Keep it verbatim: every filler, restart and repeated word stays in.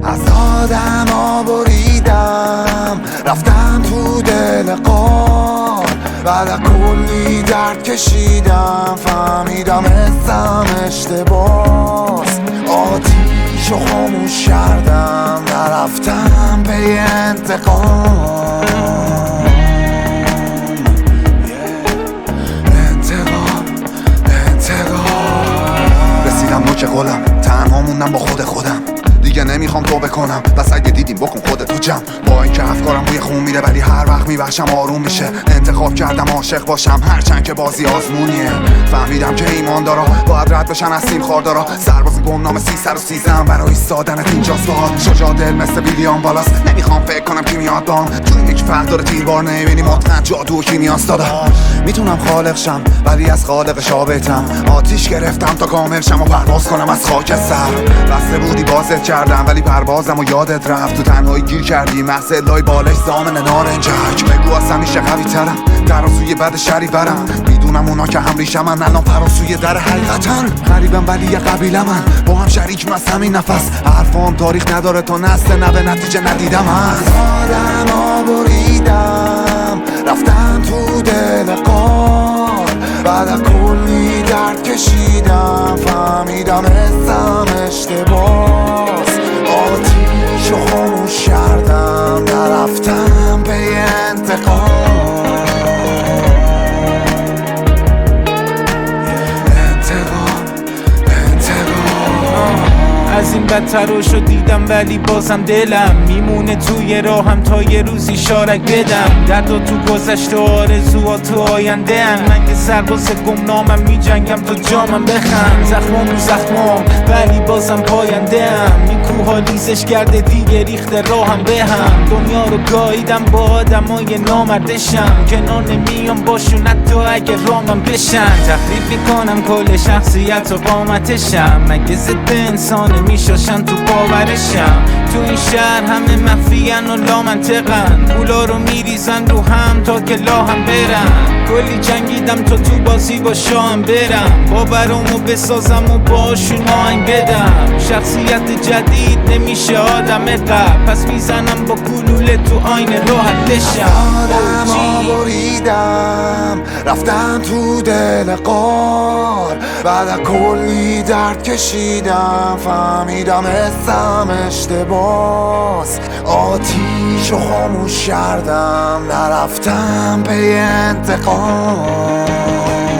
از آدما بریدم رفتم تو دل قار، بعد از کلی درد کشیدم فهمیدم حسم اشتباس. آتیشو خاموش کردم نرفتم به انتقام. انتقام انتقام رسیدم نوک قلم، تنها موندم با خود خودم. دیگه نمیخوام تو بکنم بس اگه دیدیم بکن خودت تو جمع. با اینکه افکارم روی خون میره ولی هر وقت میبخشم آروم میشه. انتخاب کردم عاشق باشم هرچند که بازی آزمونیه. فهمیدم که ایمان دارا باید رد بشن از سیم خاردارا. سرباز گمنام سی و سیزدهم برای ایستادنت اینجاست باهات. شجاع دل مثل ویلیام والاس، نمیخوام فکر کنم کی میاد بام. تو یک فرد داره تیربار نمیبینی مطمئن جادو و کیمیاست دادا. میتونم خالق شم ولی از خالق شابتم. آتیش گرفتم تا کامل شم و پرواز کنم از خاک سر. بسته بودی بازت کردم ولی پروازم و یادت رفت. تو تنهایی گیر کردی محض لای بالش زامن نارنجک. بگو از همیشه قوی ترم ترازوی بد شری برم. میدونم اونا که هم ریشم من الان فراسوی در حقیقتن. غریبم ولی یه قبیله من با هم شریکیم از همین نفس. حرفام تاریخ نداره تو نسل نه به نتیجه ندیدم. از آدما بریدم رفتم تو دل قار، بعد از کلی درد کشیدم فهمیدم حسم اشتباس. آتیشو خاموش کردم نرفتم به انتقام. انتقام انتقام از این بدتر رو دیدم ولی بازم دلم میمونه توی راهم تا یه روزی شارک بدم. درد و تو گذشته آرزوها تو آینده هم. من که سرباز گمنامم میجنگم تا جامم بخم. زخمام رو زخمام ولی بازم پاینده هم. این کوها لیزش کرده دیگه ریخته راهم به هم. دنیا رو گاییدم با آدمای نامردشم. کنار نمیام باشون حتی اگه رامم بشن. تخریب میکنم کل شخصیت و قامتشم. مگه ضد انسان میشاشن تو باورشم. تو این شهر همه مخفیان و لامنطقن. پولا رو میریزن رو هم تا که لاهم برن. کلی جنگیدم تا تو بازی با شاهم برم. باورامو بسازم و باشون آهنگ بدم. شخصیت جدید نمیشه آدم قبل. پس میزنم با گلوله تو آینه راحت بشم. آدما بریدم رفتم تو دل قار، بعد از کلی درد کشیدم فهمیدم حسم اشتباس. آتیشو خاموش کردم نرفتم به انتقام.